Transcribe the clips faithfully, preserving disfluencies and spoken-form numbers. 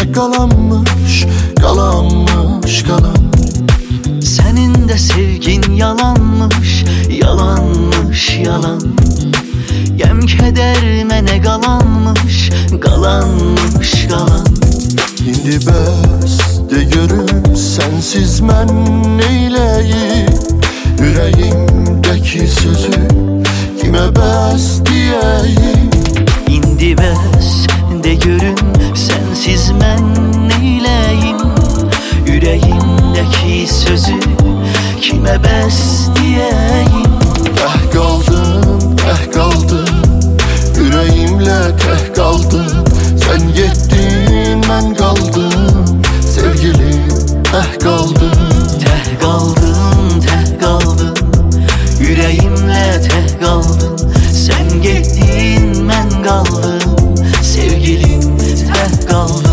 qalanmış, qalanmış, qalan. Senin de sevgin yalanmış, yalanmış, yalan. Gəm kədər mənə qalanmış, qalanmış, qalan. İndi bəs de görüm sensiz mən neyləyim? Ürəyimdəki sözü kimə bəs deyəyim? İndi bəs de görüm sensiz mən neyləyim? Ürəyimdəki sözü kimə bəs deyəyim? Təh qaldım, təh qaldım, ürəyimlə təh qaldım. Sən getdin, mən qaldım, sevgilim, təh qaldım. Təh qaldım, təh qaldım, ürəyimlə təh qaldım. Sən getdin, mən qaldım, sevgilim, təh qaldım.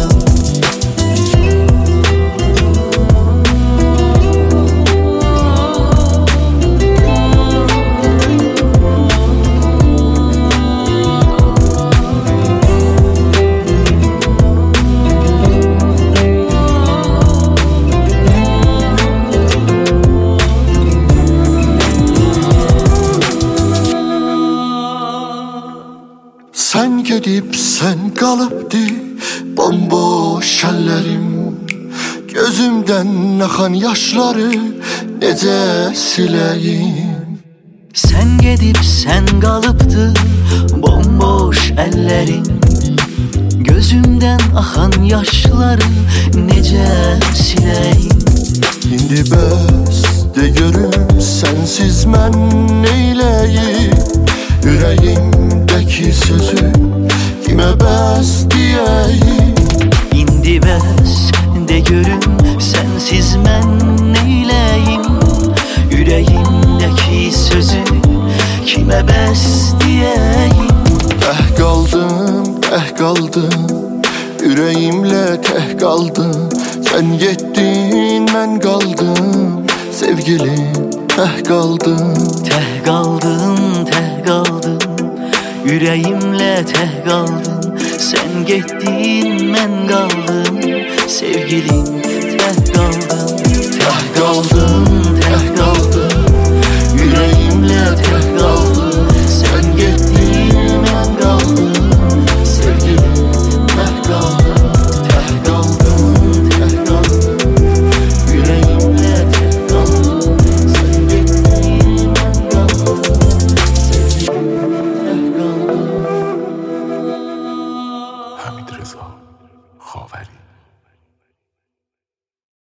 Sen gedib, sen qalıbdı bomboş əllərim. Gözümdən axan yaşları necə siləyim? Sen gedib, sen qalıbdı bomboş əllərin. Gözümdən axan yaşları necə siləyim? İndi bəs de görüm sensiz mən neyləyim? Ürəyimdəki sözü kimə bəs deyəyim? İndi bəs de görüm sensiz mən neyləyim? Ürəyimdəki sözü kimə bəs deyəyim? Təh qaldım, təh qaldım, ürəyimlə təh qaldım. Sən getdin, mən qaldım, sevgilim, təh qaldım. Təh qaldım, təh qaldım, ürəyimlə təh qaldım. Sən getdin, mən qaldım, sevgilim, təh qaldım. Təh qaldım, təh qaldım,